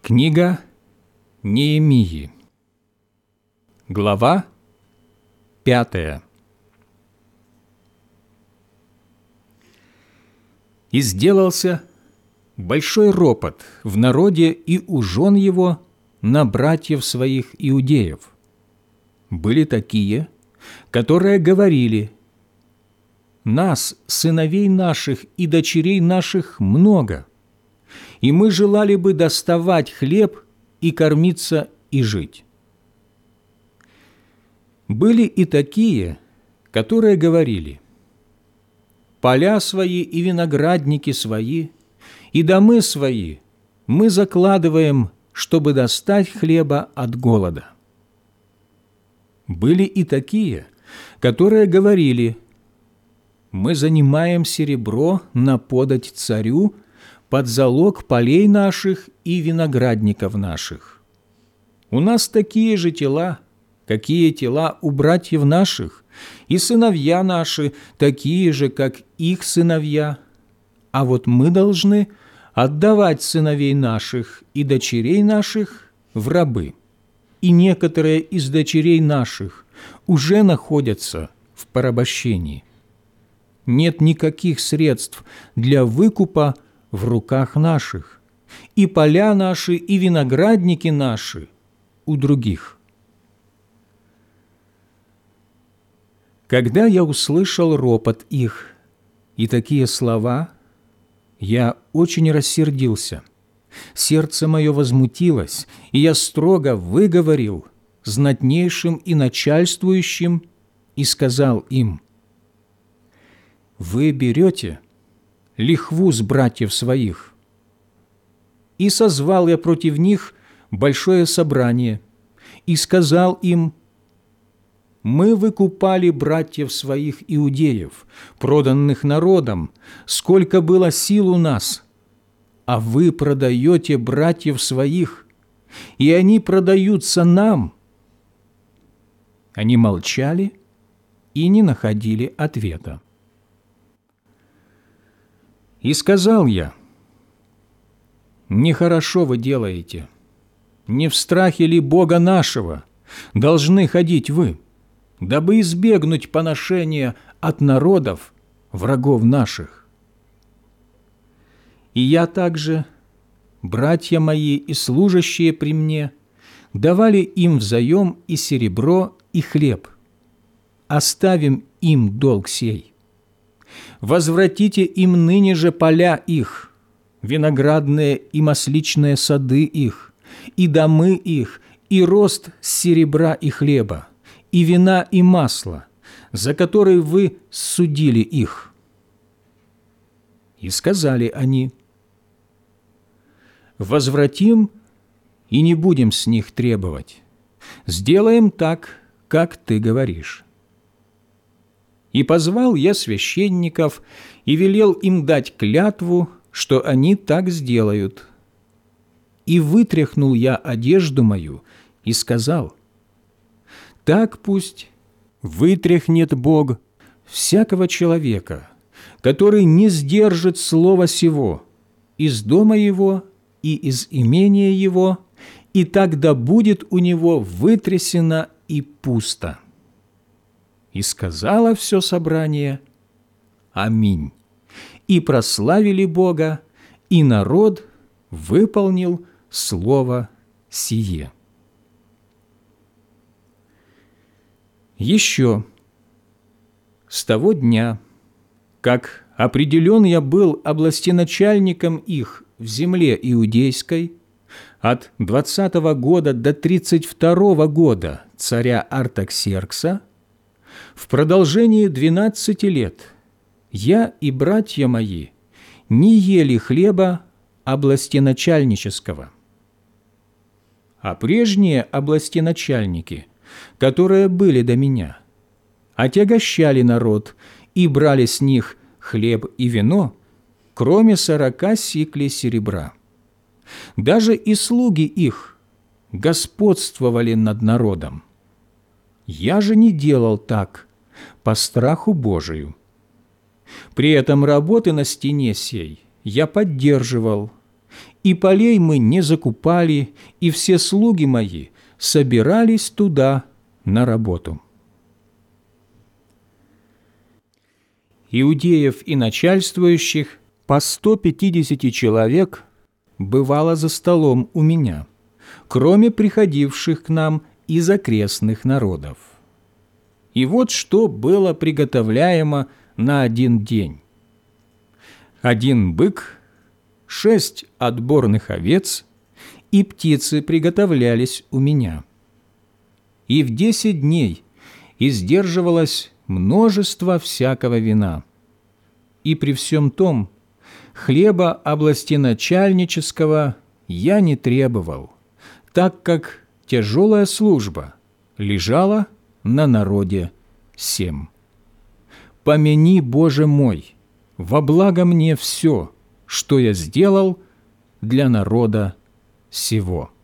Книга Неемии, глава 5. «И сделался большой ропот в народе и у жен его на братьев своих иудеев. Были такие, которые говорили: нас, сыновей наших и дочерей наших, много, и мы желали бы доставать хлеб и кормиться и жить. Были и такие, которые говорили: поля свои и виноградники свои, и домы свои мы закладываем, чтобы достать хлеба от голода. Были и такие, которые говорили: мы занимаем серебро на подать царю под залог полей наших и виноградников наших. У нас такие же тела, какие тела у братьев наших, и сыновья наши такие же, как их сыновья, а вот мы должны отдавать сыновей наших и дочерей наших в рабы, и некоторые из дочерей наших уже находятся в порабощении. Нет никаких средств для выкупа в руках наших, и поля наши, и виноградники наши у других». Когда я услышал ропот их и такие слова, я очень рассердился. Сердце мое возмутилось, и я строго выговорил знатнейшим и начальствующим и сказал им: «Вы берете лихву с братьев своих». И созвал я против них большое собрание и сказал им: «Мы выкупали братьев своих иудеев, проданных народом, сколько было сил у нас, а вы продаете братьев своих, и они продаются нам». Они молчали и не находили ответа. И сказал я: «Нехорошо вы делаете. Не в страхе ли Бога нашего должны ходить вы, дабы избегнуть поношения от народов, врагов наших? И я также, братья мои и служащие при мне, давали им взаем и серебро, и хлеб. Оставим им долг сей. Возвратите им ныне же поля их, виноградные и масличные сады их, и домы их, и рост серебра и хлеба, и вина и масла, за которые вы судили их». И сказали они: «Возвратим и не будем с них требовать. Сделаем так, как ты говоришь». И позвал я священников и велел им дать клятву, что они так сделают. И вытряхнул я одежду мою и сказал: «Так пусть вытряхнет Бог всякого человека, который не сдержит слова сего из дома его и из имения его, и тогда будет у него вытрясено и пусто». И сказала все собрание: «Аминь». И прославили Бога, и народ выполнил слово сие. Еще с того дня, как определен я был областеначальником их в земле иудейской, от 20-го года до 32-го года царя Артаксеркса, в продолжении 12 лет я и братья мои не ели хлеба областеначальнического. А прежние областеначальники, которые были до меня, отягощали народ и брали с них хлеб и вино, кроме 40 сиклей серебра. Даже и слуги их господствовали над народом. Я же не делал так по страху Божию. При этом работы на стене сей я поддерживал, и полей мы не закупали, и все слуги мои собирались туда на работу». Иудеев и начальствующих по 150 человек бывало за столом у меня, кроме приходивших к нам из окрестных народов. И вот что было приготовляемо на один день: 1 бык, 6 отборных овец, и птицы приготовлялись у меня. И в 10 дней издерживалось множество всякого вина. И при всем том хлеба областеначальнического я не требовал, так как тяжелая служба лежала на народе сем. Помяни, Боже мой, во благо мне все, что я сделал для народа сего».